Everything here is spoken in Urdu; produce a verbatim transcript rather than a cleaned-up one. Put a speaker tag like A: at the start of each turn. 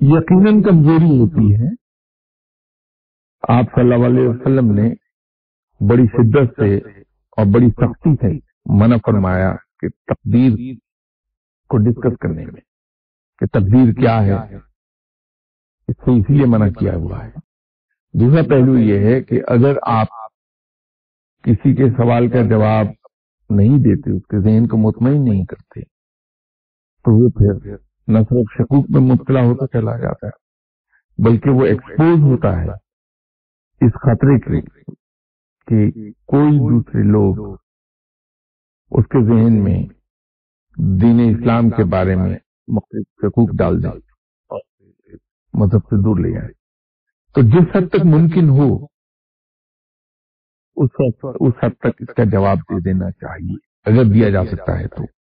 A: یقیناً کمزوری ہوتی ہے. آپ صلی اللہ علیہ وسلم نے بڑی شدت سے اور بڑی سختی سے منع فرمایا کہ تقدیر کو ڈسکس کرنے میں کہ تقدیر کیا ہے، اس سے اسی لیے منع کیا ہوا ہے. دوسرا پہلو یہ ہے کہ اگر آپ کسی کے سوال کا جواب نہیں دیتے، اس کے ذہن کو مطمئن نہیں کرتے، تو وہ پھر نہ صرف شکوک میں مبتلا ہوتا چلا جاتا ہے بلکہ وہ ایکسپوز ہوتا ہے اس خطرے کے کہ کوئی دوسرے لوگ اس کے ذہن میں دین اسلام کے بارے میں مختلف شکوک ڈال دیں اور مذہب سے دور لے جائیں. تو جس حد تک ممکن ہو اس حد اس حد تک اس کا جواب دے دینا چاہیے اگر دیا جا سکتا ہے تو.